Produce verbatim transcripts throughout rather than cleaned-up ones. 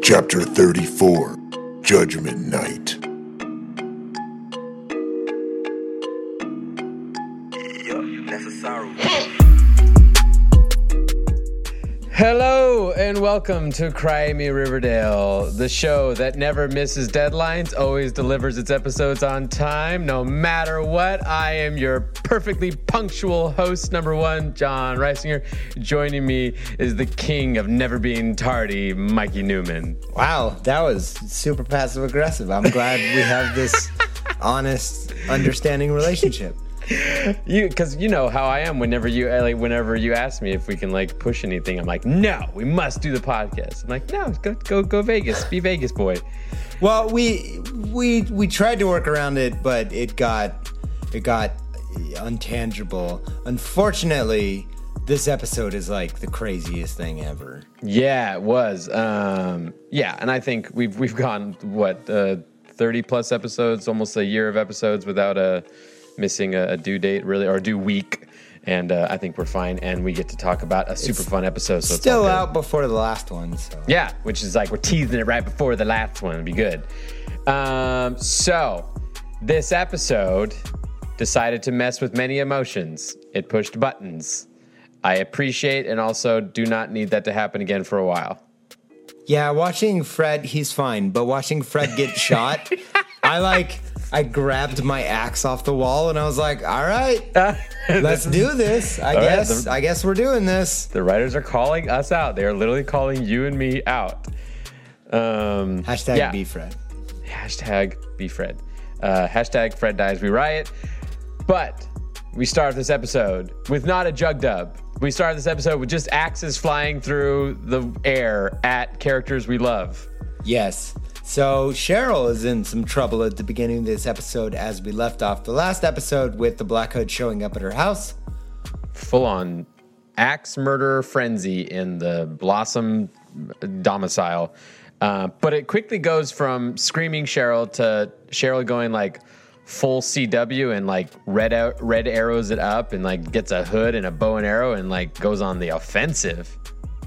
Chapter thirty-four, Judgment Night. Hello and welcome to Cry Me Riverdale, the show that never misses deadlines, always delivers its episodes on time, no matter what. I am your perfectly punctual host, number one, John Reisinger. Joining me is the king of never being tardy, Mikey Newman. Wow, that was super passive aggressive. I'm glad we have this honest, understanding relationship. You, because you know how I am. Whenever you like, whenever you ask me if we can like push anything, I'm like, no, we must do the podcast. I'm like, no, go, go, go Vegas, be Vegas boy. Well, we we we tried to work around it, but it got it got untangible. Unfortunately, this episode is like the craziest thing ever. Yeah, it was. Um, yeah, and I think we've we've gone what uh, thirty plus episodes, almost a year of episodes without a. missing a, a due date, really, or due week, and uh, I think we're fine, and we get to talk about a super it's fun episode. So still it's out before the last one. So. Yeah, which is like we're teasing it right before the last one. It'd be good. Um, so this episode decided to mess with many emotions. It pushed buttons. I appreciate and also do not need that to happen again for a while. Yeah, watching Fred, he's fine, but watching Fred get shot, I like... I grabbed my axe off the wall and I was like, all right, let's do this. I guess right, the, I guess we're doing this. The writers are calling us out. They are literally calling you and me out. Um, hashtag yeah. be Fred. Hashtag be Fred. Uh, hashtag Fred dies, we riot. But we start this episode with not a jug dub. We start this episode with just axes flying through the air at characters we love. Yes. So Cheryl is in some trouble at the beginning of this episode as we left off the last episode with the Black Hood showing up at her house. Full on axe murder frenzy in the Blossom domicile. Uh, but it quickly goes from screaming Cheryl to Cheryl going like full C W and like red out, red arrows it up and like gets a hood and a bow and arrow and like goes on the offensive.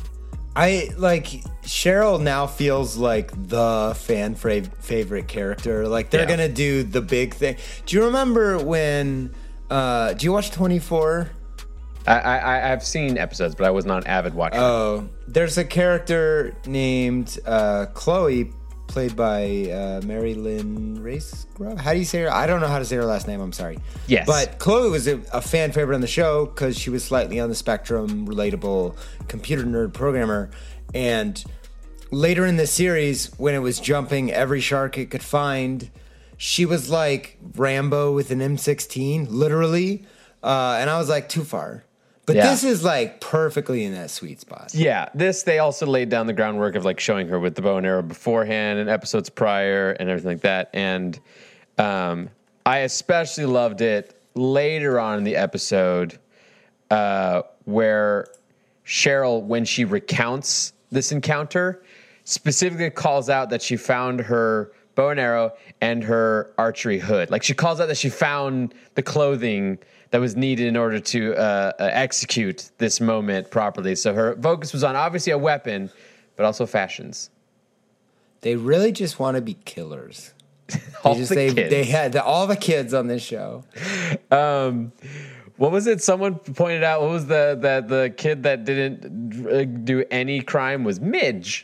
I like Cheryl now feels like the fan fav- favorite character. Like they're yeah. gonna do the big thing. Do you remember when? Uh, do you watch twenty-four? I, I I've seen episodes, but I was not an avid watcher. Oh, there's a character named uh, Chloe, played by uh, Mary Lynn Racegrove. How do you say her? I don't know how to say her last name. I'm sorry. Yes, but Chloe was a, a fan favorite on the show because she was slightly on the spectrum, relatable computer nerd programmer. And later in the series, when it was jumping every shark it could find, she was like Rambo with an M sixteen, literally. Uh, and I was like, too far. But yeah. This is like perfectly in that sweet spot. Yeah, this, they also laid down the groundwork of like showing her with the bow and arrow beforehand and episodes prior and everything like that. And um, I especially loved it later on in the episode uh, where Cheryl, when she recounts this encounter, specifically calls out that she found her bow and arrow and her archery hood. Like she calls out that she found the clothing that was needed in order to uh, uh, execute this moment properly. So her focus was on obviously a weapon, but also fashions. They really just want to be killers. all they just, the they, kids. They had the, all the kids on this show. Um, what was it? Someone pointed out. What was the that the kid that didn't do any crime was Midge.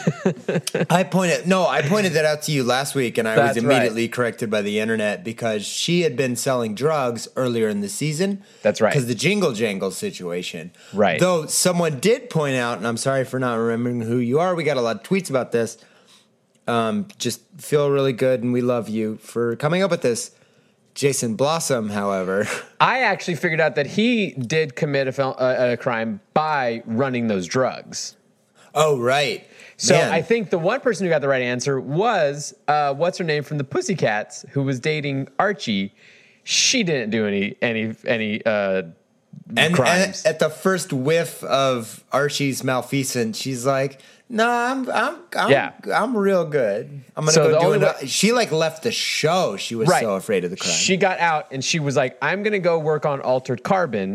I pointed no, I pointed that out to you last week, and I That's was immediately right. corrected by the internet because she had been selling drugs earlier in the season. That's right. Because the Jingle Jangle situation. Right. Though someone did point out, and I'm sorry for not remembering who you are. We got a lot of tweets about this. Um, just feel really good, and we love you for coming up with this. Jason Blossom, however. I actually figured out that he did commit a, fel- a, a crime by running those drugs. Oh, right. So Man. I think the one person who got the right answer was, uh, what's her name from the Pussycats, who was dating Archie. She didn't do any any any uh, and, crimes. And at the first whiff of Archie's malfeasance, she's like, "No, I'm I'm I'm, yeah. I'm real good. I'm gonna So the go do only it." way- She like left the show. She was Right. so afraid of the crime. She got out and she was like, I'm going to go work on Altered Carbon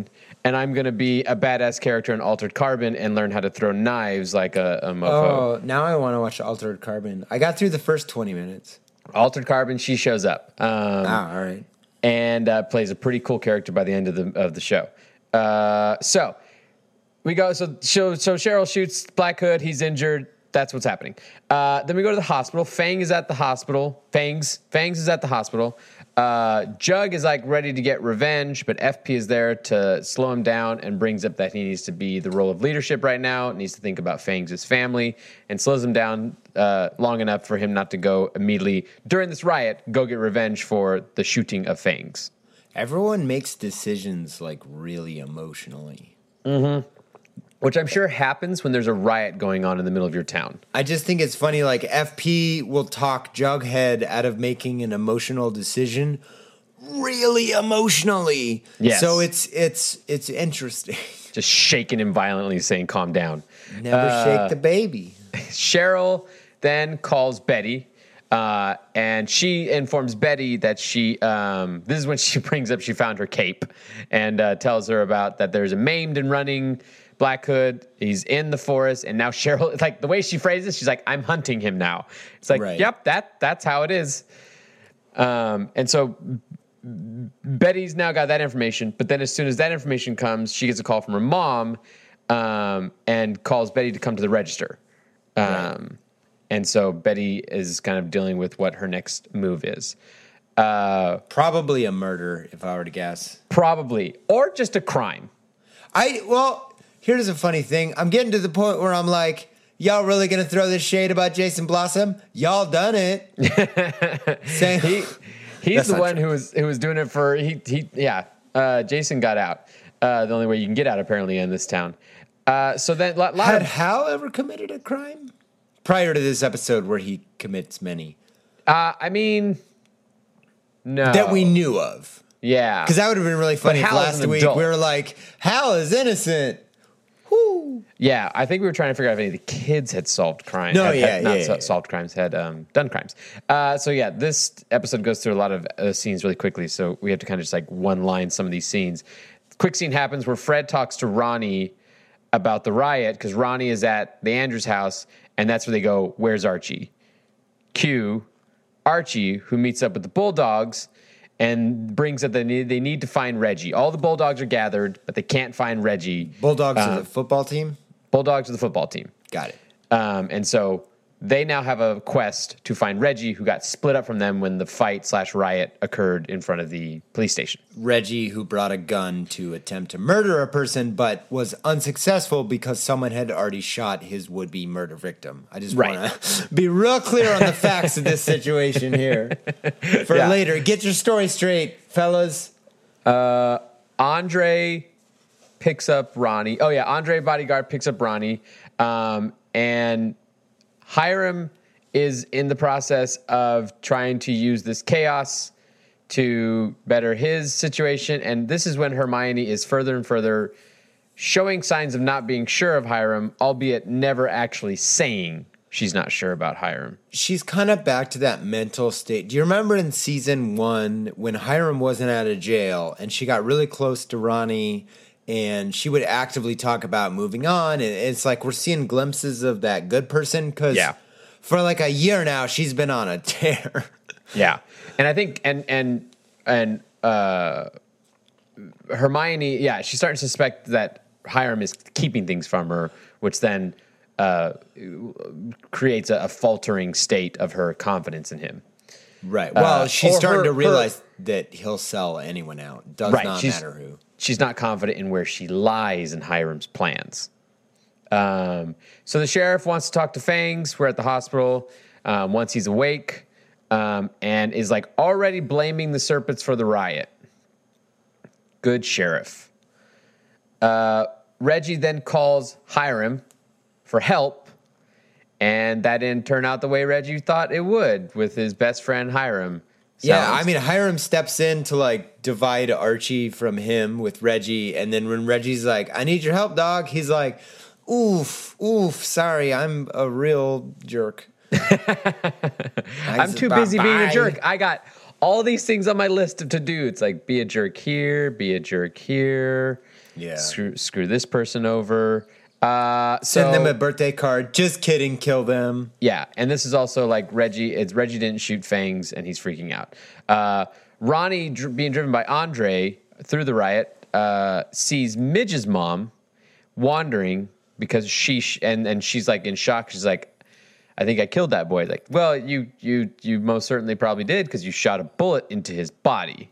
and I'm going to be a badass character in Altered Carbon and learn how to throw knives like a, a mofo. Oh, now I want to watch Altered Carbon. I got through the first twenty minutes. Altered Carbon, she shows up. Um, Ah, all right. And uh, plays a pretty cool character by the end of the of the show. Uh, so we go. So, so so Cheryl shoots Black Hood. He's injured. That's what's happening. Uh, then we go to the hospital. Fang is at the hospital. Fangs Fangs is at the hospital. Uh, Jug is like ready to get revenge, but F P is there to slow him down and brings up that he needs to be the role of leadership right now. Needs to think about Fangs' family and slows him down uh, long enough for him not to go immediately during this riot go get revenge for the shooting of Fangs. Everyone makes decisions like really emotionally. Mm-hmm. Which I'm sure happens when there's a riot going on in the middle of your town. I just think it's funny, like, F P will talk Jughead out of making an emotional decision really emotionally. Yes. So it's it's it's interesting. Just shaking him violently, saying, calm down. Never Uh, shake the baby. Cheryl then calls Betty, uh, and she informs Betty that she, um, this is when she brings up she found her cape, and uh, tells her about that there's a maimed and running Black Hood. He's in the forest, and now Cheryl, like the way she phrases it, she's like, I'm hunting him now. It's like, Right. yep, that that's how it is. Um, and so Betty's now got that information, but then as soon as that information comes, she gets a call from her mom, um, and calls Betty to come to the register. Um, Right. And so Betty is kind of dealing with what her next move is. Uh, Probably a murder, if I were to guess. probably, or just a crime. I well, here's a funny thing. I'm getting to the point where I'm like, y'all really gonna throw this shade about Jason Blossom? Y'all done it. Saying He he's That's the not one true. who was who was doing it for he he yeah. Uh, Jason got out. Uh, the only way you can get out apparently in this town. Uh, so then lot, lot Had of, Hal ever committed a crime? Prior to this episode where he commits many. uh, I mean, no, That we knew of. yeah, Because that would have been really funny if Hal is last an week adult. we were like, Hal is innocent. Whoo. yeah. I think we were trying to figure out if any of the kids had solved crimes. No, had, yeah, had not yeah, so- yeah. solved crimes, had um, done crimes. Uh, so yeah, this episode goes through a lot of uh, scenes really quickly. So we have to kind of just like one line some of these scenes. Quick scene happens where Fred talks to Ronnie about the riot because Ronnie is at the Andrews house, and that's where they go, where's Archie? Cue Archie, who meets up with the Bulldogs and brings up that they need, they need to find Reggie. All the Bulldogs are gathered, but they can't find Reggie. Bulldogs Uh, are the football team? Bulldogs are the football team. Got it. Um, and so they now have a quest to find Reggie, who got split up from them when the fight slash riot occurred in front of the police station. Reggie, who brought a gun to attempt to murder a person, but was unsuccessful because someone had already shot his would-be murder victim. I just Right. want to be real clear on the facts of this situation here for Yeah. later. Get your story straight, fellas. Andre picks up Ronnie. Oh, yeah. Andre Bodyguard picks up Ronnie. Um, and Hiram is in the process of trying to use this chaos to better his situation. And this is when Hermione is further and further showing signs of not being sure of Hiram, albeit never actually saying she's not sure about Hiram. She's kind of back to that mental state. Do you remember in season one when Hiram wasn't out of jail and she got really close to Ronnie and she would actively talk about moving on? And it's like we're seeing glimpses of that good person because Yeah. for like a year now, she's been on a tear. Yeah. And I think, and, and, and, uh, Hermione, yeah, she's starting to suspect that Hiram is keeping things from her, which then uh, creates a, a faltering state of her confidence in him. Right. Well, Uh, she's or starting her- to realize that he'll sell anyone out. Does Right, not she's- matter who. She's not confident in where she lies in Hiram's plans. Um, so the sheriff wants to talk to Fangs. We're at the hospital um, once he's awake, um, and is like already blaming the Serpents for the riot. Good sheriff. Uh, Reggie then calls Hiram for help, and that didn't turn out the way Reggie thought it would with his best friend Hiram. Yeah, Sounds- I mean, Hiram steps in to like divide Archie from him with Reggie, and then when Reggie's like, "I need your help, dog," he's like, "Oof, oof, sorry, I'm a real jerk." I'm too busy being a jerk. I got all these things on my list of to do. It's like be a jerk here, be a jerk here. Yeah. Screw, screw this person over. Uh, Send so, them a birthday card. Just kidding. Kill them. Yeah, and this is also like Reggie. It's Reggie didn't shoot Fangs, and he's freaking out. Uh, Ronnie, dr- being driven by Andre through the riot, uh, sees Midge's mom wandering because she sh- and and she's like in shock. She's like, "I think I killed that boy." Like, well, you you you most certainly probably did because you shot a bullet into his body.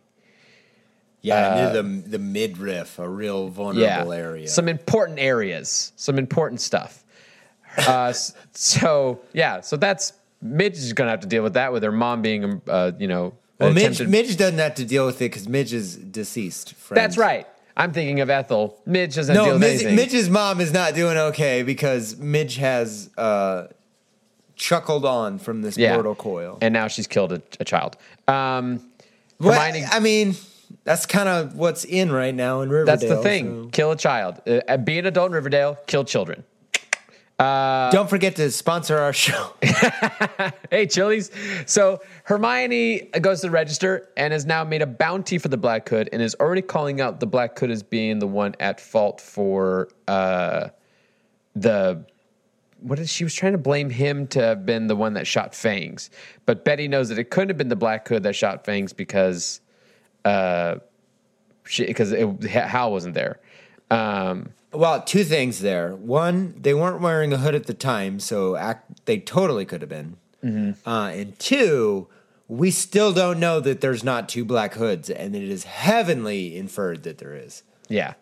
Yeah, uh, the the midriff, a real vulnerable yeah, area. Some important areas, some important stuff. Uh, so yeah, so that's Midge is gonna have to deal with that with her mom being, uh, you know, well, Midge, attempted- Midge doesn't have to deal with it because Midge is deceased. Friends. That's right. I'm thinking of Ethel. Midge doesn't no, deal with Midge, anything. Midge's mom is not doing okay because Midge has uh, chuckled on from this yeah. mortal coil, and now she's killed a, a child. Um, well, Hermione, I mean. That's kind of what's in right now in Riverdale. That's the thing. So. Kill a child. Uh, be an adult in Riverdale. Kill children. Uh, Don't forget to sponsor our show. Hey, Chili's. So Hermione goes to the register and has now made a bounty for the Black Hood and is already calling out the Black Hood as being the one at fault for uh, the... What is she was trying to blame him to have been the one that shot Fangs. But Betty knows that it couldn't have been the Black Hood that shot Fangs because... Uh, because Hal wasn't there. Um, well, two things there. One, they weren't wearing a hood at the time, so act, they totally could have been. Mm-hmm. Uh, and two, we still don't know that there's not two Black Hoods, and it is heavenly inferred that there is. Yeah.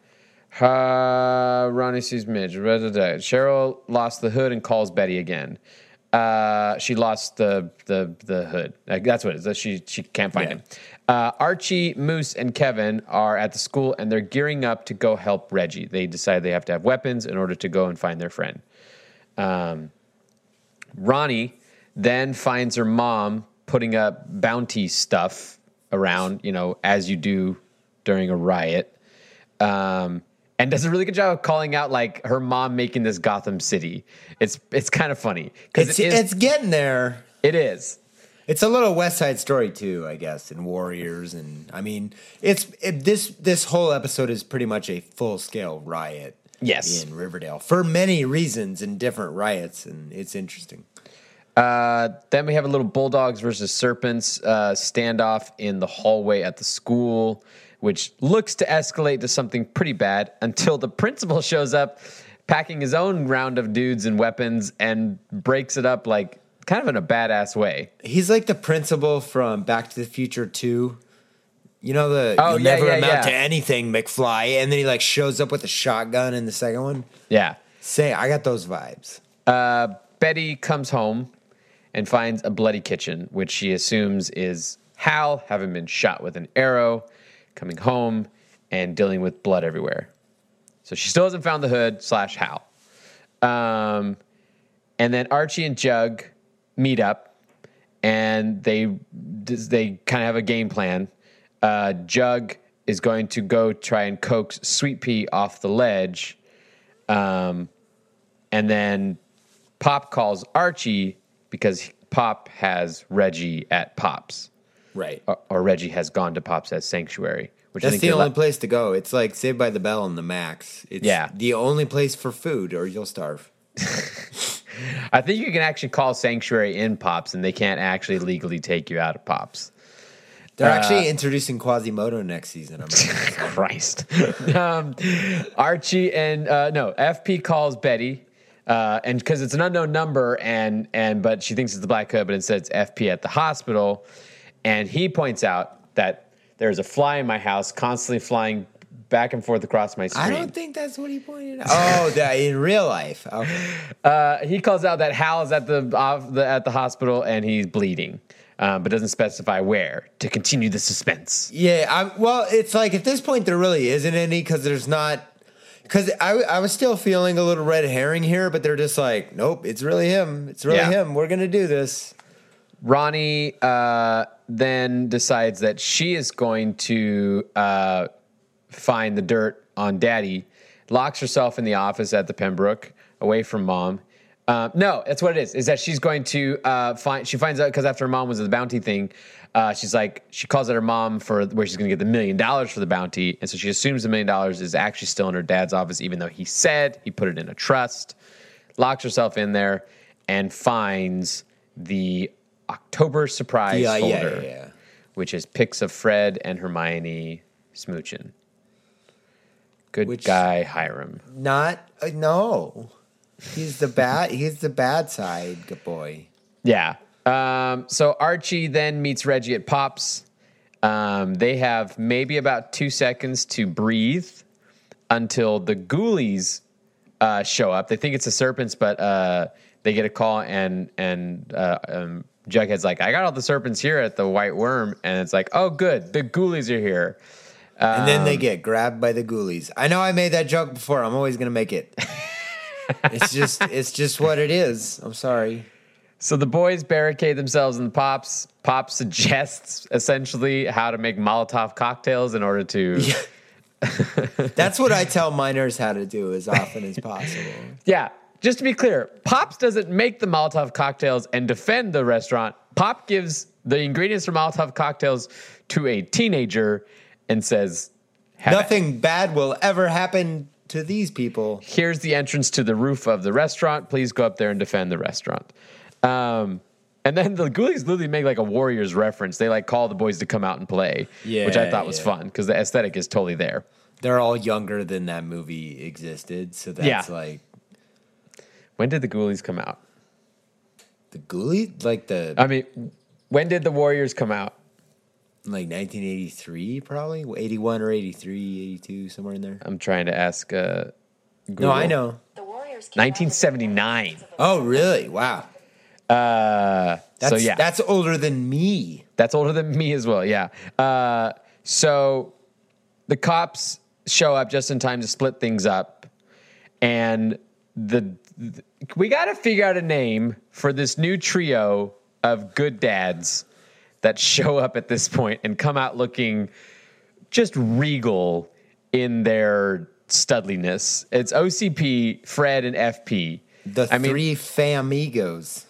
Uh, Ronnie sees Midge. Cheryl lost the hood and calls Betty again. Uh, she lost the the the hood. Like, that's what it is. She she can't find yeah. him. Uh, Archie, Moose, and Kevin are at the school, and they're gearing up to go help Reggie. They decide they have to have weapons in order to go and find their friend. Um, Ronnie then finds her mom putting up bounty stuff around, you know, as you do during a riot. Um, and does a really good job of calling out, like, her mom making this Gotham City. It's it's kind of funny. It's, it is, it's getting there. It is. It's a little West Side Story too, I guess, and Warriors, and I mean, it's it, this this whole episode is pretty much a full scale riot. Yes, in Riverdale for many reasons and different riots, and it's interesting. Uh, then we have a little Bulldogs versus Serpents uh, standoff in the hallway at the school, which looks to escalate to something pretty bad until the principal shows up, packing his own round of dudes and weapons, and breaks it up like. Kind of in a badass way. He's like the principal from Back to the Future two. You know the oh, you'll yeah, never yeah, amount yeah. to anything, McFly, and then he like shows up with a shotgun in the second one. Yeah. Say, I got those vibes. Uh, Betty comes home and finds a bloody kitchen, which she assumes is Hal, having been shot with an arrow, coming home and dealing with blood everywhere. So she still hasn't found the hood slash Hal. Um, and then Archie and Jug meet up, and they they kind of have a game plan. Uh, Jug is going to go try and coax Sweet Pea off the ledge, um, and then Pop calls Archie because Pop has Reggie at Pop's, right? Or, or Reggie has gone to Pop's as Sanctuary. Which That's I think the only la- place to go. It's like Saved by the Bell and the Max. It's yeah. the only place for food, or you'll starve. I think you can actually call Sanctuary in Pops, and they can't actually legally take you out of Pops. They're uh, actually introducing Quasimodo next season. I'm Christ. um, Archie and uh, no F P calls Betty, uh, and because it's an unknown number, and and but she thinks it's the Black Hood, but instead it's F P at the hospital, and he points out that there's a fly in my house, constantly flying back and forth across my screen. I don't think that's what he pointed out. Oh, that in real life. Okay. Uh, he calls out that Hal is at the, uh, the at the hospital and he's bleeding, um, but doesn't specify where to continue the suspense. Yeah, I, well, it's like at this point there really isn't any because there's not. Because I, I was still feeling a little red herring here, but they're just like, nope, it's really him. It's really Yeah. him. We're gonna do this. Ronnie uh, then decides that she is going to uh, find the dirt on Daddy, locks herself in the office at the Pembroke, away from Mom, Um, no, that's what it is. Is that she's going to uh, find? She finds out because after her mom was at the bounty thing, uh, she's like she calls out her mom for where she's going to get the million dollars for the bounty, and so she assumes the million dollars is actually still in her dad's office, even though he said he put it in a trust. Locks herself in there and finds the October surprise Yeah, yeah, folder, yeah, yeah. which is pics of Fred and Hermione smooching. Good Which- guy Hiram. Not uh, no. He's the bad. He's the bad side, good boy. Yeah. Um, so Archie then meets Reggie at Pops. Um, they have maybe about two seconds to breathe until the Ghoulies uh, show up. They think it's the Serpents, but uh, they get a call, and and uh, um, Jughead's like, "I got all the Serpents here at the White Worm," and it's like, "Oh, good, the Ghoulies are here." And then Um, they get grabbed by the Ghoulies. I know I made that joke before. I'm always gonna make it. It's just it's just what it is. I'm sorry. So the boys barricade themselves in the Pops. Pop suggests essentially how to make Molotov cocktails in order to. Yeah. That's what I tell minors how to do as often as possible. Yeah, just to be clear, Pops doesn't make the Molotov cocktails and defend the restaurant. Pop gives the ingredients for Molotov cocktails to a teenager and says, "Have at it." Nothing bad will ever happen to these people. Here's the entrance to the roof of the restaurant. Please go up there and defend the restaurant." Um, and then the Ghoulies literally make like a Warriors reference. They like call the boys to come out and play, Yeah, which I thought was yeah. fun because the aesthetic is totally there. They're all younger than that movie existed, so that's Yeah. like When did the Ghoulies come out? the Ghoulies, like the I mean, when did the Warriors come out? like nineteen eighty-three, probably eighty-one or eighty-three, eighty-two, somewhere in there. I'm trying to ask. Uh, No, I Google. know. The Warriors came out nineteen seventy-nine. of the- Oh, really? Wow. Uh, That's so yeah, that's older than me. that's older than me as well. Yeah. Uh, so the cops show up just in time to split things up, and the, the we got to figure out a name for this new trio of good dads that show up at this point and come out looking just regal in their studliness. It's O C P, Fred, and F P. The I mean- three famigos.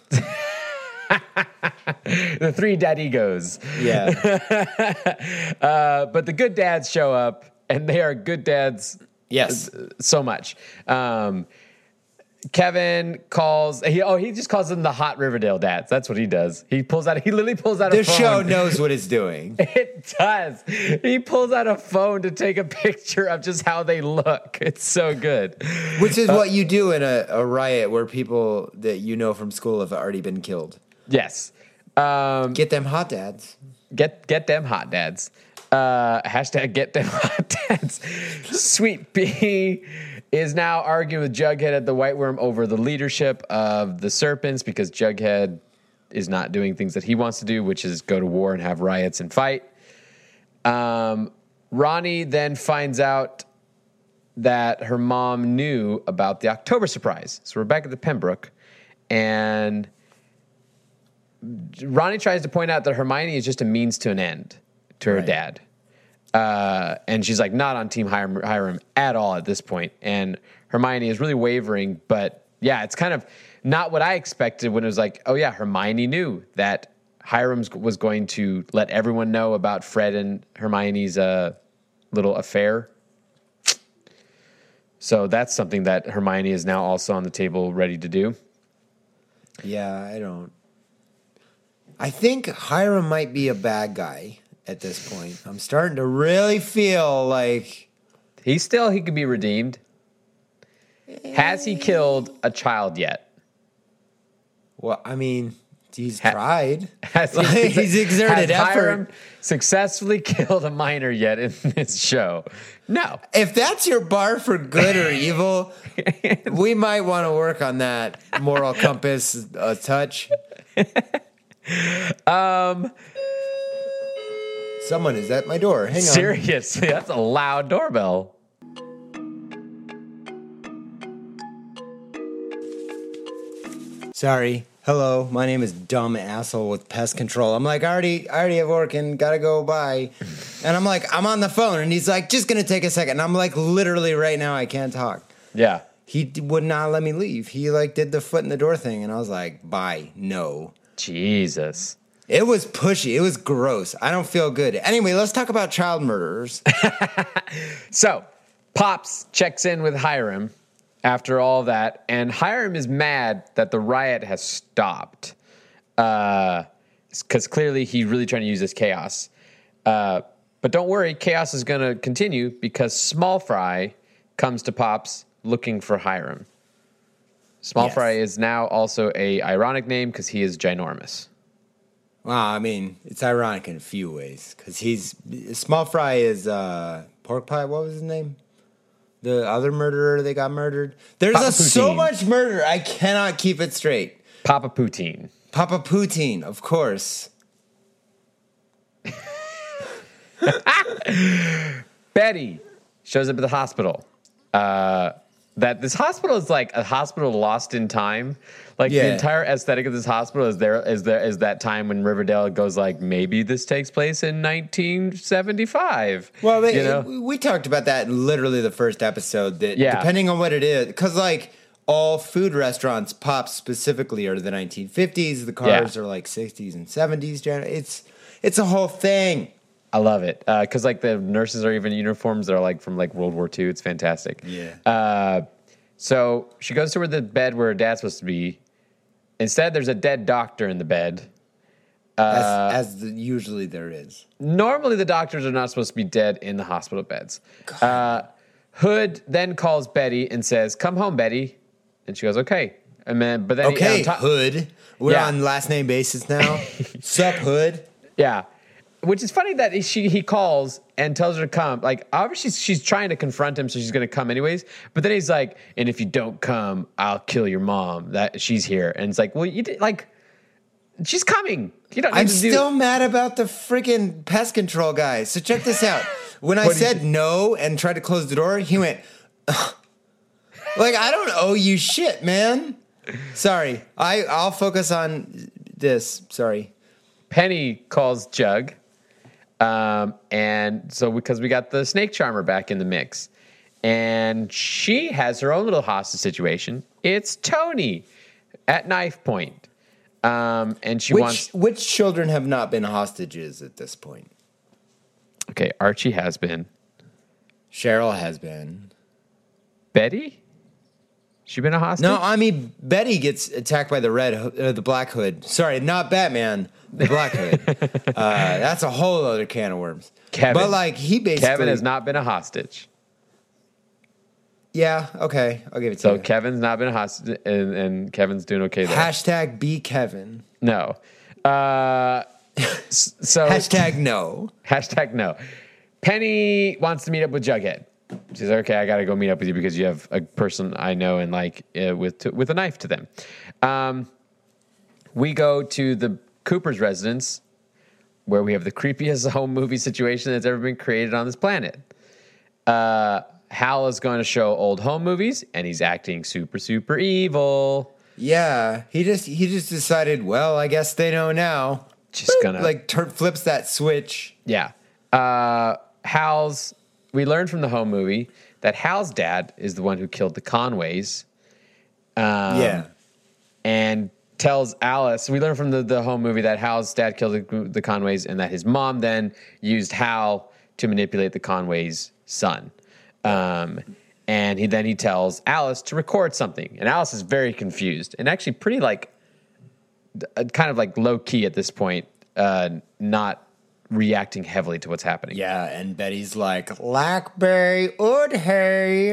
The three daddigos. Yeah. Uh, but the good dads show up, and they are good dads Yes. so much. Um, Kevin calls. He, oh, he just calls them the hot Riverdale dads. That's what he does. He pulls out. He literally pulls out The a phone. show knows what it's doing. It does. He pulls out a phone to take a picture of just how they look. It's so good. Which is what you do in a, a riot where people that you know from school have already been killed. Yes. Um, Get them hot dads. Get get them hot dads. Uh, hashtag get them hot dads. Sweet Pea is now arguing with Jughead at the White Worm over the leadership of the Serpents because Jughead is not doing things that he wants to do, which is go to war and have riots and fight. Um, Ronnie then finds out that her mom knew about the October surprise. So we're back at the Pembroke, and Ronnie tries to point out that Hermione is just a means to an end to her Right. dad. Uh, and she's like not on Team Hiram, Hiram at all at this point. And Hermione is really wavering. But yeah, it's kind of not what I expected when it was like, oh yeah, Hermione knew that Hiram was going to let everyone know about Fred and Hermione's uh, little affair. So that's something that Hermione is now also on the table ready to do. Yeah, I don't. I think Hiram might be a bad guy at this point. I'm starting to really feel like He still, he could be redeemed. Has he killed a child yet? well, I mean, he's Ha- tried. Has he, Like, he's exerted has effort. Hiram successfully killed a minor yet in this show? No. If that's your bar for good or evil, we might want to work on that moral compass a touch. Um, Someone is at my door. Hang on. seriously, that's a loud doorbell. Sorry. Hello, my name is Dumb Asshole with Pest Control. I'm like, I already, I already have work and gotta go by. And I'm like, I'm on the phone, and he's like, just gonna take a second. And I'm like, literally right now, I can't talk. Yeah. he d- would not let me leave. He like did the foot in the door thing, and I was like, bye, no. Jesus. It was pushy. It was gross. I don't feel good. Anyway, let's talk about child murderers. So, Pops checks in with Hiram after all that, and Hiram is mad that the riot has stopped. Uh, because clearly he's really trying to use this chaos. Uh, but don't worry, chaos is going to continue because Small Fry comes to Pops looking for Hiram. Small Yes. Fry is now also a ironic name because he is ginormous. Well, I mean, it's ironic in a few ways because he's Small Fry is uh, Pork Pie. What was his name? The other murderer that got murdered. There's Papa a, so Poutine. much murder. I cannot keep it straight. Papa Poutine. Papa Poutine, of course. Betty shows up at the hospital. Uh, that this hospital is like a hospital lost in time. Like the Yeah. entire aesthetic of this hospital is there is there is that time when Riverdale goes like maybe this takes place in nineteen seventy-five. Well, they, you know? we, we talked about that in literally the first episode. That Yeah. depending on what it is, because like all food restaurants, Pops specifically, are the nineteen fifties. The cars Yeah. are like sixties and seventies. It's it's a whole thing. I love it because like the nurses are even uniforms that are like from like World War Two. It's fantastic. Yeah. Uh, so she goes to where the bed where her dad's supposed to be. Instead, there's a dead doctor in the bed. as as the, usually there is. Normally, the doctors are not supposed to be dead in the hospital beds. Uh, Hood then calls Betty and says, "Come home, Betty," and she goes, "Okay." And then, but then he- Okay, on top- Hood. We're Yeah. on last name basis now. Sup, Hood? Yeah. Which is funny that she he calls and tells her to come. Like, obviously, she's, she's trying to confront him, so she's going to come anyways. But then he's like, "And if you don't come, I'll kill your mom. That she's here." And it's like, well, you did, like, she's coming. You don't need I'm to do. still mad about the freaking pest control guy. So check this out. When I What did said no and tried to close the door, he went, "Ugh." Like, I don't owe you shit, man. Sorry. I, I'll focus on this. Sorry. Penny calls Jug. Um, and so because we got the snake charmer back in the mix, and she has her own little hostage situation. It's Tony at knife point. Um, and she Which, wants, which children have not been hostages at this point? okay, Archie has been. Cheryl has been. Betty? She been a hostage? No, I mean, Betty gets attacked by the red, Ho- uh, the Black Hood. Sorry, not Batman, the Black Hood. uh, that's a whole other can of worms. Kevin. But like, he basically. Kevin has not been a hostage. Yeah, okay, I'll give it to So you. Kevin's not been a hostage, and, and Kevin's doing okay there. Hashtag be Kevin. no. Uh, s- so Hashtag no. Hashtag no. Penny wants to meet up with Jughead. She's like, okay, I got to go meet up with you because you have a person I know and like uh, with to, with a knife to them. Um, we go to the Cooper's residence where we have the creepiest home movie situation that's ever been created on this planet. Uh, Hal is going to show old home movies, and he's acting super, super evil. Yeah, he just he just decided. Well, I guess they know now. Just gonna Like tur flips that switch. Yeah. Uh, Hal's, we learned from the home movie that Hal's dad is the one who killed the Conways. Um, yeah. And tells Alice, we learned from the, the home movie that Hal's dad killed the, the Conways and that his mom then used Hal to manipulate the Conways' son. Um, and he then he tells Alice to record something. And Alice is very confused and actually pretty like, uh, kind of like low key at this point, uh, not reacting heavily to what's happening. Yeah, and Betty's like, Blackberry wood hay.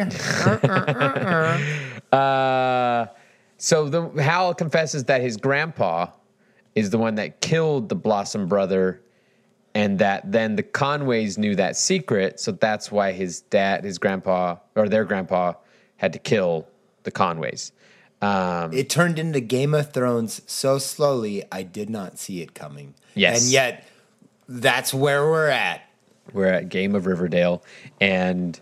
Uh, so the Hal confesses that his grandpa is the one that killed the Blossom brother, and that then the Conways knew that secret, so that's why his dad, his grandpa, or their grandpa, had to kill the Conways. Um, It turned into Game of Thrones so slowly, I did not see it coming. Yes. And yet, that's where we're at. we're at Game of Riverdale, and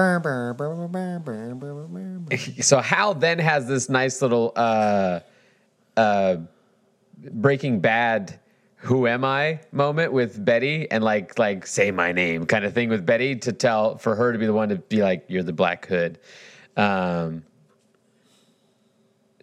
so Hal then has this nice little uh, uh, Breaking Bad "Who am I" moment with Betty, and like like say my name kind of thing with Betty to tell for her to be the one to be like, you're the Black Hood. Um,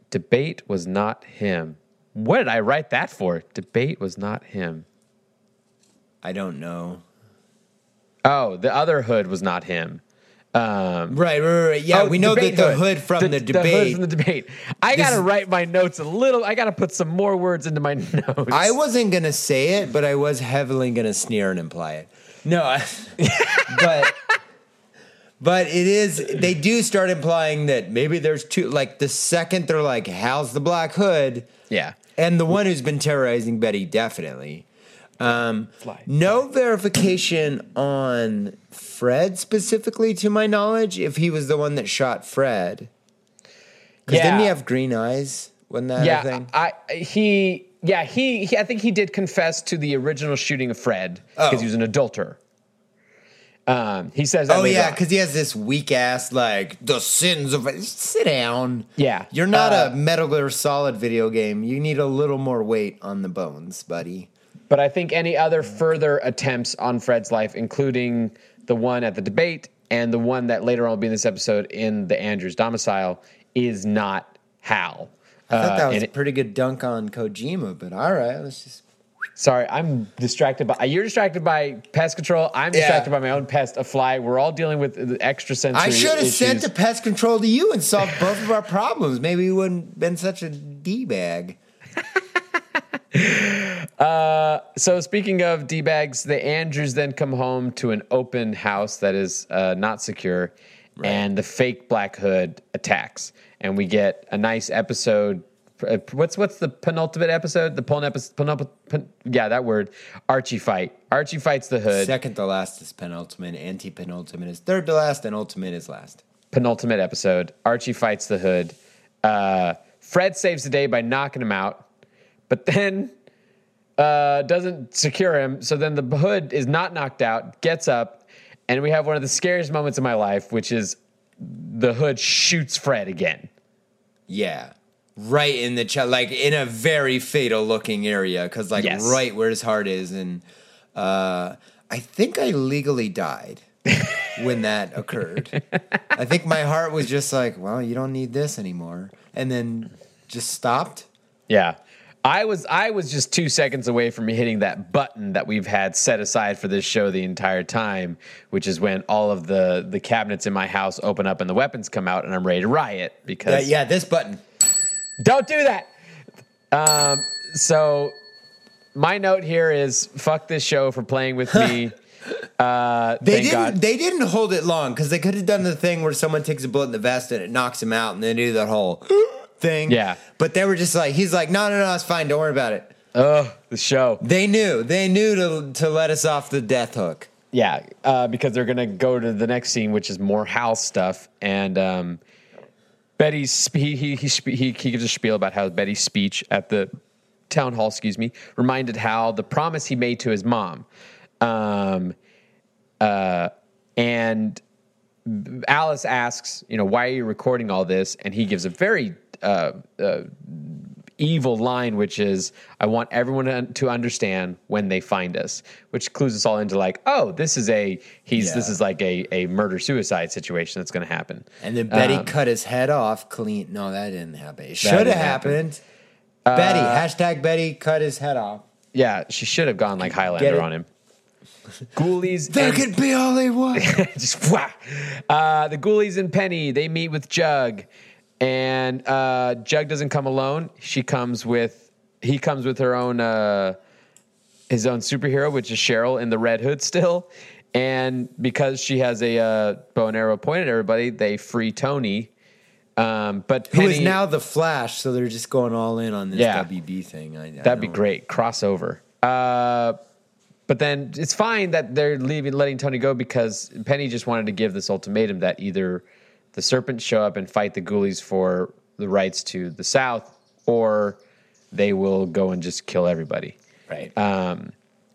Debate was not him. What did I write that for? Debate was not him. I don't know. Oh, the other hood was not him. Um, right, right, right. Yeah, oh, we know that the hood, hood from the, the debate. The hood from the debate. I got to write my notes a little. I got to put some more words into my notes. I wasn't going to say it, but I was heavily going to sneer and imply it. No, I, but but it is. They do start implying that maybe there's two. Like the second they're like, "How's the Black Hood?" Yeah, and the one who's been terrorizing Betty definitely. Um, fly, no fly. verification on Fred specifically, to my knowledge, if he was the one that shot Fred. Because yeah. didn't he have green eyes? Wasn't that yeah, a thing? I he yeah he, he I think he did confess to the original shooting of Fred because Oh. he was an adulterer. Um, he says that. Oh later yeah, on. because he has this weak ass like the sins of. Sit down. Yeah. You're not Uh, a Metal Gear Solid video game. You need a little more weight on the bones, buddy. But I think any other further attempts on Fred's life, including the one at the debate and the one that later on will be in this episode in the Andrews domicile, is not Hal. I thought that Uh, was and a it- pretty good dunk on Kojima, but all right, let's just. Sorry, I'm distracted by. You're distracted by pest control. I'm Yeah. distracted by my own pest, a fly. We're all dealing with the extra sensory I should have issues. sent the pest control to you and solved both of our problems. Maybe we wouldn't been such a d bag. Uh, so speaking of D-bags, the Andrews then come home to an open house that is uh, not secure, Right. and the fake Black Hood attacks, and we get a nice episode. Uh, what's what's the penultimate episode? The penultimate, penultimate pen, yeah, that word. Archie fight. Archie fights the Hood. Second to last is penultimate. Anti-penultimate is third to last, and ultimate is last. Penultimate episode. Archie fights the Hood. Uh, Fred saves the day by knocking him out, but then uh, doesn't secure him. So then the Hood is not knocked out, gets up, and we have one of the scariest moments of my life, which is the Hood shoots Fred again. Yeah. Right in the chest, like in a very fatal looking area, because like Yes. right where his heart is. And uh, I think I legally died when that occurred. I think my heart was just like, well, you don't need this anymore. And then just stopped. Yeah. I was I was just two seconds away from hitting that button that we've had set aside for this show the entire time, which is when all of the, the cabinets in my house open up and the weapons come out and I'm ready to riot because Uh, yeah, this button. don't do that. Um, so my note here is fuck this show for playing with me. Uh, They thank didn't. God. They didn't hold it long because they could have done the thing where someone takes a bullet in the vest and it knocks him out, and they do that whole thing. Yeah. But they were just like, he's like, no, no, no, it's fine. Don't worry about it. Ugh, the show. They knew. They knew to to let us off the death hook. Yeah, uh, because they're gonna go to the next scene, which is more Hal stuff, and um, Betty's spe- he he he, spe- he he gives a spiel about how Betty's speech at the town hall, excuse me, reminded Hal the promise he made to his mom, um, uh, and Alice asks, you know, why are you recording all this? And he gives a very uh, uh, evil line, which is, I want everyone to, to understand when they find us, which clues us all into like, oh, this is a, he's, Yeah. this is like a, a murder suicide situation that's going to happen. And then Betty Um, cut his head off clean. No, that didn't happen. It That should have didn't happen. happened. Betty, hashtag Betty cut his head off. Yeah, she should have gone like Get Highlander it? on him. Ghoulies. There and- could be all they want. just wha- uh, the Ghoulies and Penny, they meet with Jug, and uh, Jug doesn't come alone. She comes with he comes with her own uh, his own superhero, which is Cheryl in the Red Hood still. And because she has a uh, bow and arrow pointed at everybody, they free Tony. Um, but Who Penny, is now the Flash, so they're just going all in on this Yeah. W B thing. I, I that'd be don't- great crossover. Uh, But then it's fine that they're leaving, letting Tony go because Penny just wanted to give this ultimatum that either the Serpents show up and fight the Ghoulies for the rights to the South, or they will go and just kill everybody. Right. Um,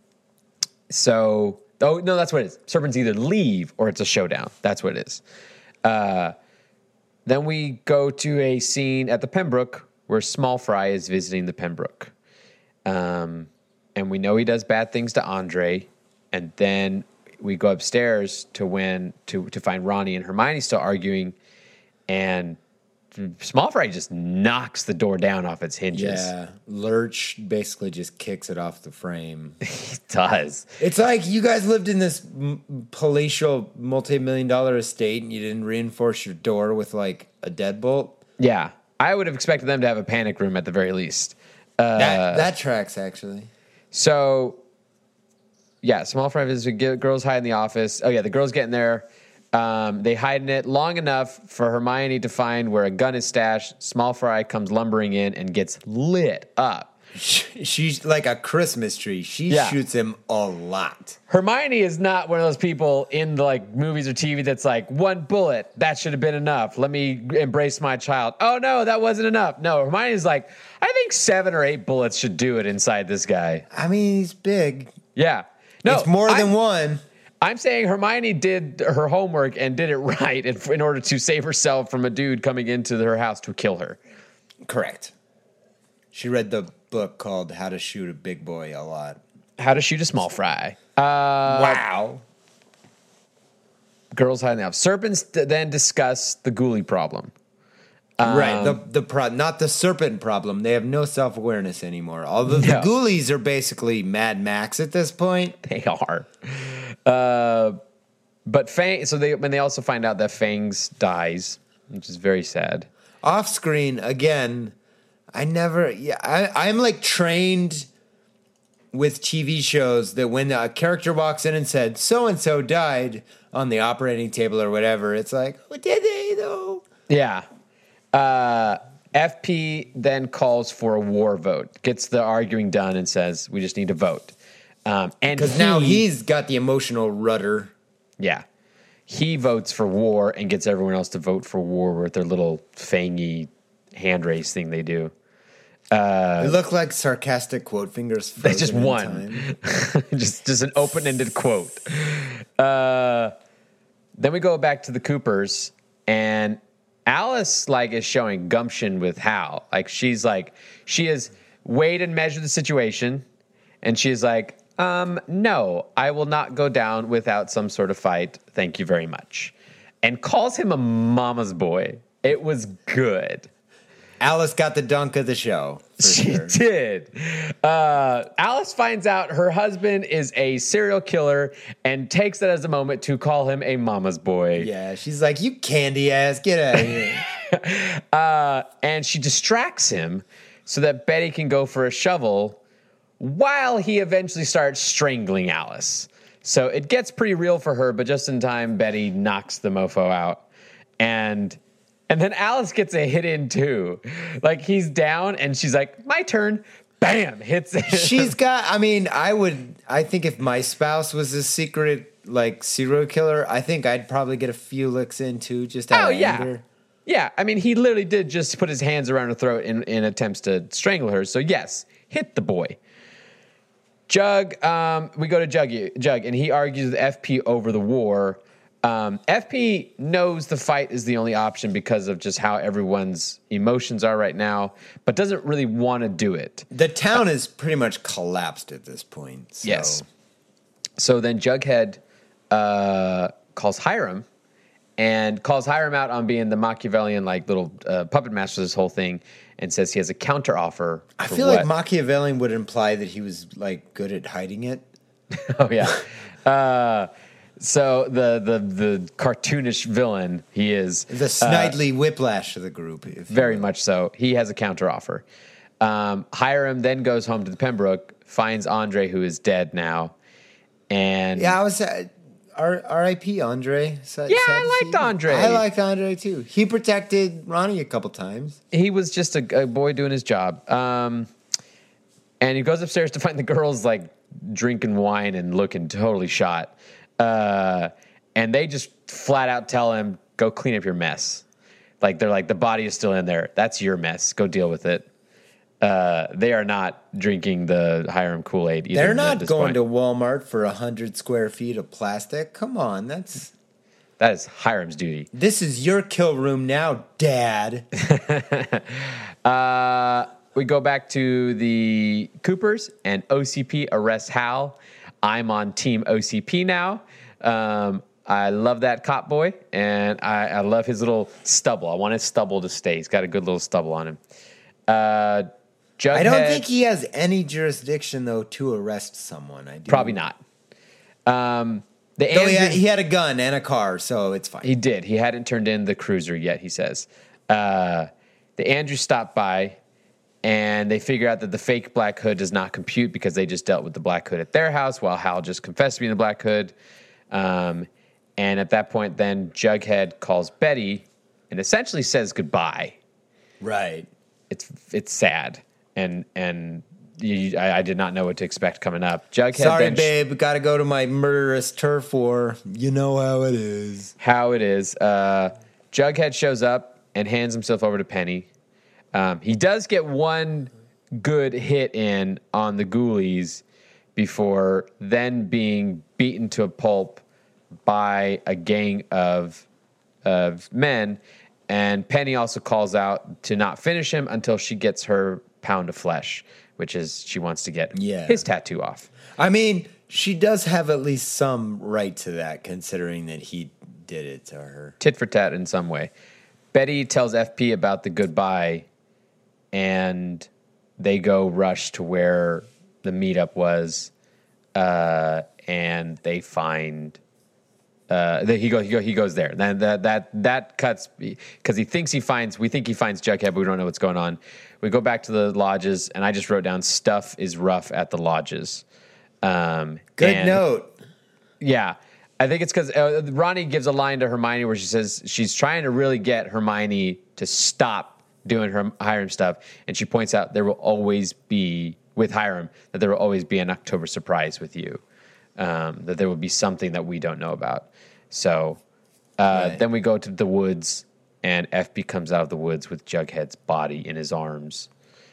so, oh no, that's what it is. Serpents either leave or it's a showdown. That's what it is. Uh, then we go to a scene at the Pembroke where Small Fry is visiting the Pembroke. Um, and we know he does bad things to Andre. And then we go upstairs to when to to find Ronnie and Hermione still arguing, and Small Fry just knocks the door down off its hinges. Yeah, Lurch basically just kicks it off the frame. He does. It's like you guys lived in this m- palatial, multi-million dollar estate, and you didn't reinforce your door with like a deadbolt. Yeah, I would have expected them to have a panic room at the very least. Uh, That that tracks actually. So, yeah, Small Fry is girls hide in the office. Oh yeah, the girls get in there. Um, they hide in it long enough for Hermione to find where a gun is stashed. Small Fry comes lumbering in and gets lit up. She's like a Christmas tree. She Yeah. shoots him a lot. Hermione is not one of those people in the like movies or T V that's like, one bullet, that should have been enough. Let me embrace my child. Oh no, that wasn't enough. No, Hermione's like, I think seven or eight bullets should do it inside this guy. I mean, he's big. Yeah. No, It's more than I'm, one. I'm saying Hermione did her homework and did it right in, in order to save herself from a dude coming into her house to kill her. Correct. She read the book called How to Shoot a Big Boy a lot. How to shoot a small fry. Uh, Wow. Girls hiding out. Serpents th- then discuss the ghoulie problem. right. The the pro- not the serpent problem. They have no self awareness anymore. Although No. the ghoulies are basically Mad Max at this point. They are. Uh, but Fang, so they, when they also find out that Fangs dies, which is very sad. Off screen again. I never. Yeah, I, I'm like trained with T V shows that when a character walks in and said so and so died on the operating table or whatever, it's like, oh, did they though? Yeah. Uh, F P then calls for a war vote, gets the arguing done, and says, we just need to vote. Um, and Because now he's got the emotional rudder. Yeah. He votes for war and gets everyone else to vote for war with their little fangy hand race thing they do. It looked like sarcastic quote fingers. That's just frozen in one. time. just just an open-ended quote. Uh, then we go back to the Coopers, and Alice like is showing gumption with Hal. Like she's like she has weighed and measured the situation, and she's like, um, no, I will not go down without some sort of fight. Thank you very much, and calls him a mama's boy. It was good. Alice got the dunk of the show. For She sure. did. Uh, Alice finds out her husband is a serial killer and takes it as a moment to call him a mama's boy. Yeah, she's like, you candy ass, get out of here. Uh, and she distracts him so that Betty can go for a shovel while he eventually starts strangling Alice. So it gets pretty real for her, but just in time, Betty knocks the mofo out. And and then Alice gets a hit in too. Like he's down and she's like, my turn. Bam, hits it. She's got, I mean, I would, I think if my spouse was a secret, like, serial killer, I think I'd probably get a few licks in too, just out Oh, of yeah. anger. Yeah, I mean, he literally did just put his hands around her throat in, in attempts to strangle her. So, yes, hit the boy. Jug, um, we go to Jug, Jug, and he argues with F P over the war. Um, F P knows the fight is the only option because of just how everyone's emotions are right now, but doesn't really want to do it. The town is pretty much collapsed at this point. So. Yes. So then Jughead uh, calls Hiram and calls Hiram out on being the Machiavellian, like, little uh, puppet master of this whole thing, and says he has a counter offer. I for feel what? like Machiavellian would imply that he was, like, good at hiding it. Oh yeah. Uh, so the the the cartoonish villain he is The Snidely Whiplash of the group. If you very will. much so. He has a counteroffer. Um, Hiram then goes home to the Pembroke, finds Andre, who is dead now, and Yeah, I was. Uh, R- R.I.P. Andre. Sad- Yeah, sad I to liked see. Andre. I liked Andre too. He protected Ronnie a couple times. he was just a, a boy doing his job. Um, and he goes upstairs to find the girls like drinking wine and looking totally shot. Uh, and they just flat out tell him, "Go clean up your mess." Like they're like, the body is still in there. That's your mess. Go deal with it. Uh, they are not drinking the Hiram Kool-Aid either. They're at not this going point. to Walmart for a hundred square feet of plastic. Come on, that's That is Hiram's duty. this is your kill room now, Dad. Uh, we go back to the Coopers, and O C P arrests Hal. I'm on team O C P now. Um, I love that cop boy, and I, I love his little stubble. I want his stubble to stay. He's got a good little stubble on him. Uh, Jughead, I don't think he has any jurisdiction, though, to arrest someone. I do. Probably not. Um, the Though he, Andrew, had, he had a gun and a car, so it's fine. he did. He hadn't turned in the cruiser yet, he says. Uh, the Andrews stopped by, and they figure out that the fake Black Hood does not compute because they just dealt with the Black Hood at their house, while Hal just confessed to being the Black Hood. Um, and at that point, then Jughead calls Betty and essentially says goodbye. Right. It's it's sad, and and you, I, I did not know what to expect coming up. Jughead, Sorry, then babe. Got to go to my murderous turf war. You know how it is. how it is. Uh, Jughead shows up and hands himself over to Penny. Um, he does get one good hit in on the Ghoulies before then being beaten to a pulp by a gang of of men. And Penny also calls out to not finish him until she gets her pound of flesh, which is she wants to get Yeah. his tattoo off. I mean, she does have at least some right to that, considering that he did it to her. Tit for tat in some way. Betty tells F P about the goodbye, and they go rush to where the meetup was, uh, and they find. Uh, he go, he go, he goes there. Then that that that cuts because he thinks he finds. We think he finds Jughead, but we don't know what's going on. We go back to the lodges, and I just wrote down stuff is rough at the lodges. Um, Good and- note. Yeah. I think it's because uh, Ronnie gives a line to Hermione where she says she's trying to really get Hermione to stop doing her Hiram stuff. And she points out there will always be, with Hiram, that there will always be an October surprise with you. Um, that there will be something that we don't know about. So uh, Right. then we go to the woods, and F B comes out of the woods with Jughead's body in his arms.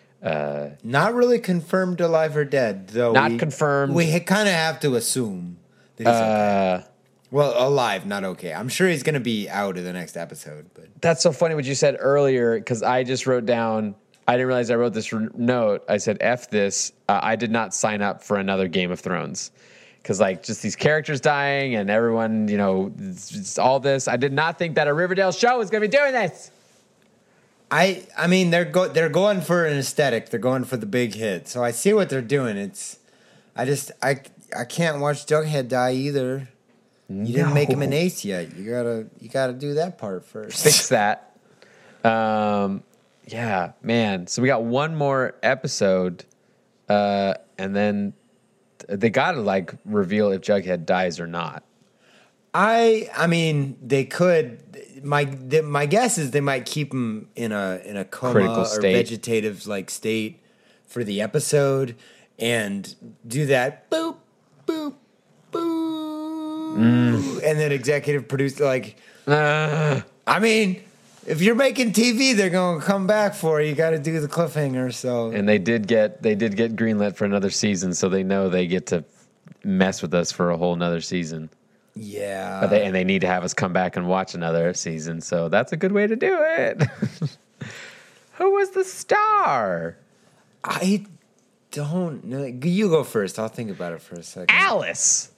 Not really confirmed alive or dead, though. Not we, confirmed. We kind of have to assume that he's okay. Uh, Well, alive, not okay. I'm sure he's going to be out of the next episode, but That's so funny what you said earlier, because I just wrote down, I didn't realize I wrote this r- note. I said, F this. Uh, I did not sign up for another Game of Thrones. Because, like, just these characters dying and everyone, you know, it's, it's all this. I did not think that a Riverdale show was going to be doing this. I I mean they're go they're going for an aesthetic. They're going for the big hit. So I see what they're doing. It's I just I I can't watch Jughead die either. You didn't make him an ace yet. You gotta you gotta do that part first. Fix that. Um, yeah, man. So we got one more episode, uh, and then they got to, like, reveal if Jughead dies or not. I I mean they could. My the, my guess is they might keep him in a in a coma Critical or state. vegetative like state for the episode and do that boop boop boop Mm. and then executive producer like. Uh, I mean, if you're making T V, they're gonna come back for you. You got to do the cliffhanger. So and they did get they did get greenlit for another season, so they know they get to mess with us for a whole nother season. yeah, But they, and they need to have us come back and watch another season, so that's a good way to do it. Who was the star? I don't know. You go first. I'll think about it for a second. Alice.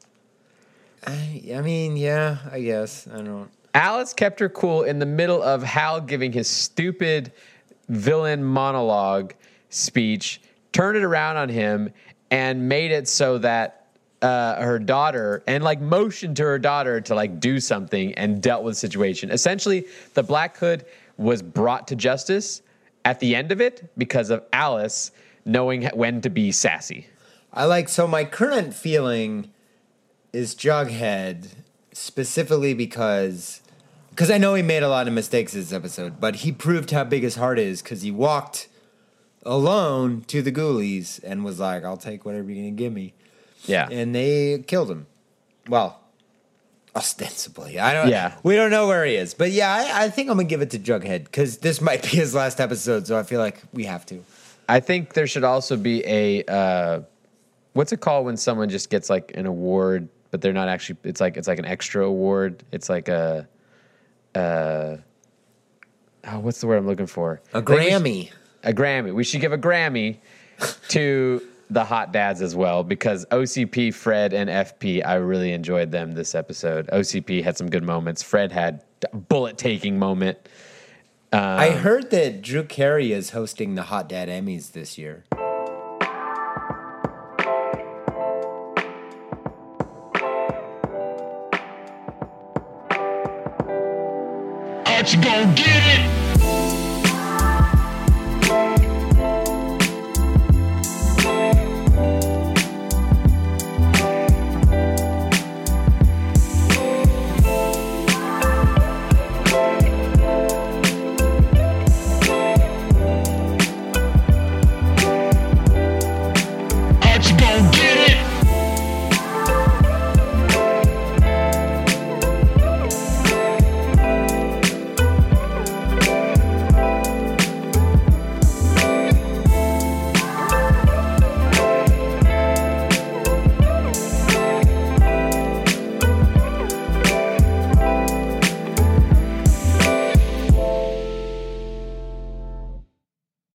I, I mean, yeah, I guess I don't. Alice kept her cool in the middle of Hal giving his stupid villain monologue speech, turned it around on him, and made it so that uh, her daughter, and like motioned to her daughter to like do something and dealt with the situation. Essentially, the Black Hood was brought to justice at the end of it because of Alice knowing when to be sassy. I like so. My current feeling is Jughead, specifically because because I know he made a lot of mistakes this episode, but he proved how big his heart is because he walked alone to the Ghoulies and was like, "I'll take whatever you're gonna give me." Yeah. And they killed him. Well, ostensibly, I don't. Yeah. We don't know where he is, but yeah, I, I think I'm gonna give it to Jughead because this might be his last episode, so I feel like we have to. I think there should also be a uh, what's it called when someone just gets like an award, but they're not actually. It's like it's like an extra award. It's like a, uh, oh, what's the word I'm looking for? A I think we should- Grammy. a Grammy. We should give a Grammy to the hot dads as well, because O C P, Fred, and F P, I really enjoyed them this episode. O C P had some good moments. Fred had a bullet-taking moment. Um, I heard that Drew Carey is hosting the Hot Dad Emmys this year. Archie gon' get it. Archie gon' get it.